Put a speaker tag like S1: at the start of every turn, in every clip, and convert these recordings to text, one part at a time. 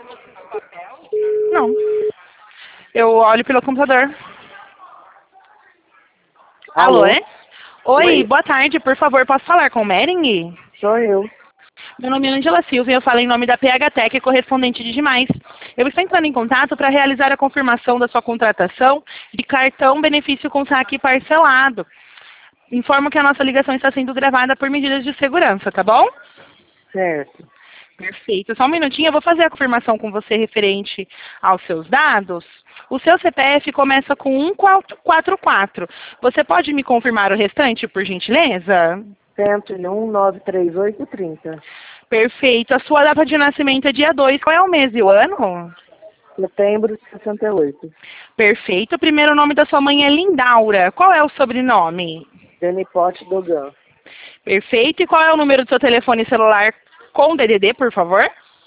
S1: Não. Eu olho pelo computador. Alô, é? Oi, boa tarde, por favor, posso falar com o Mering?
S2: Sou eu.
S1: Meu nome é Angela Silva e eu falo em nome da PHTEC, correspondente de Demais. Eu estou entrando em contato para realizar a confirmação da sua contratação de cartão benefício com saque parcelado. Informo que a nossa ligação está sendo gravada por medidas de segurança, tá bom?
S2: Certo.
S1: Perfeito. Só um minutinho, eu vou fazer a confirmação com você referente aos seus dados. O seu CPF começa com 1444. Você pode me confirmar o restante, por gentileza?
S2: 101-938-30.
S1: Perfeito. A sua data de nascimento é dia 2. Qual é o mês e o ano?
S2: Setembro de 68.
S1: Perfeito. O primeiro nome da sua mãe é Lindaura. Qual é o sobrenome?
S2: Denipote Dogan.
S1: Perfeito. E qual é o número do seu telefone celular com DDD, por favor?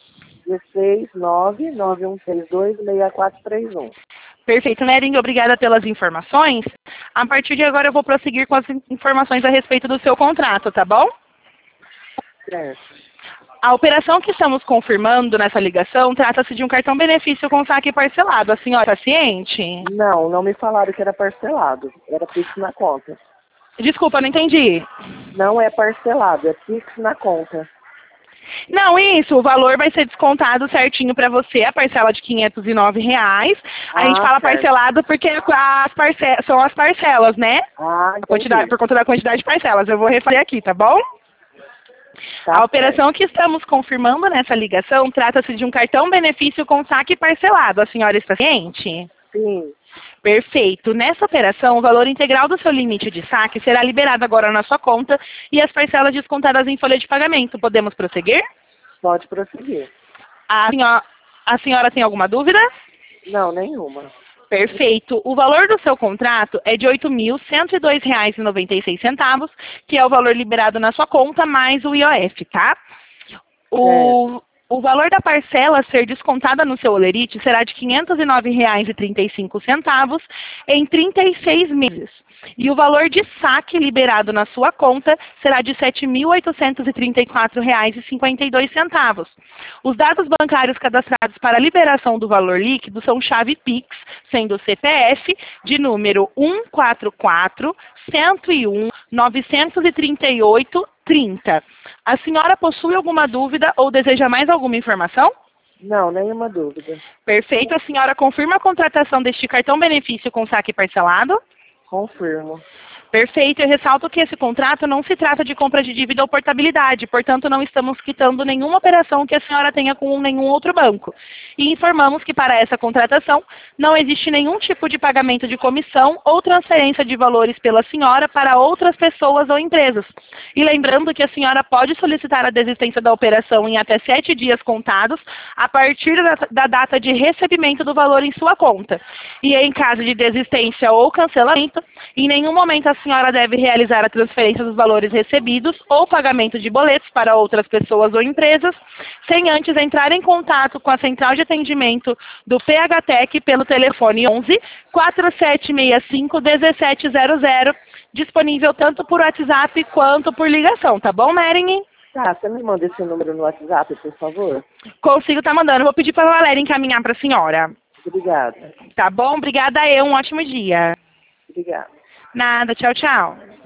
S2: 16-99162-6431.
S1: Perfeito, Nering, obrigada pelas informações. A partir de agora eu vou prosseguir com as informações a respeito do seu contrato, tá bom?
S2: Certo.
S1: A operação que estamos confirmando nessa ligação trata-se de um cartão benefício com saque parcelado. A senhora é paciente?
S2: Não me falaram que era parcelado. Era fixo na conta.
S1: Desculpa, não entendi.
S2: Não é parcelado, é fixo na conta.
S1: Não, isso, o valor vai ser descontado certinho para você, a parcela de R$ 509. A gente fala
S2: certo.
S1: parcelado porque são as parcelas, né?
S2: Entendi.
S1: Por conta da quantidade de parcelas. Eu vou refazer aqui, tá bom?
S2: Tá
S1: A operação que estamos confirmando nessa ligação trata-se de um cartão benefício com saque parcelado. A senhora está ciente?
S2: Sim.
S1: Perfeito. Nessa operação, o valor integral do seu limite de saque será liberado agora na sua conta e as parcelas descontadas em folha de pagamento. Podemos prosseguir?
S2: Pode prosseguir.
S1: A senhora tem alguma dúvida?
S2: Não, nenhuma.
S1: Perfeito. O valor do seu contrato é de R$ 8.102,96, que é o valor liberado na sua conta, mais o IOF, tá? O valor da parcela a ser descontada no seu holerite será de R$ 509,35 em 36 meses. E o valor de saque liberado na sua conta será de R$ 7.834,52. Os dados bancários cadastrados para a liberação do valor líquido são chave Pix, sendo o CPF de número 144-101-938-30. A senhora possui alguma dúvida ou deseja mais alguma informação?
S2: Não, nenhuma dúvida.
S1: Perfeito. A senhora confirma a contratação deste cartão benefício com saque parcelado?
S2: Confirmo.
S1: Perfeito. Eu ressalto que esse contrato não se trata de compra de dívida ou portabilidade, portanto não estamos quitando nenhuma operação que a senhora tenha com nenhum outro banco. E informamos que para essa contratação não existe nenhum tipo de pagamento de comissão ou transferência de valores pela senhora para outras pessoas ou empresas. E lembrando que a senhora pode solicitar a desistência da operação em até 7 dias contados a partir da data de recebimento do valor em sua conta. E em caso de desistência ou cancelamento, em nenhum momento a senhora deve realizar a transferência dos valores recebidos ou pagamento de boletos para outras pessoas ou empresas, sem antes entrar em contato com a central de atendimento do PHTEC pelo telefone 11 4765 1700, disponível tanto por WhatsApp quanto por ligação, tá bom, Mering?
S2: Tá, você me manda esse número no WhatsApp, por favor?
S1: Consigo tá mandando. Vou pedir para a Valéria encaminhar para a senhora.
S2: Obrigada.
S1: Tá bom? Obrigada um ótimo dia.
S2: Obrigada.
S1: Nada, tchau, tchau.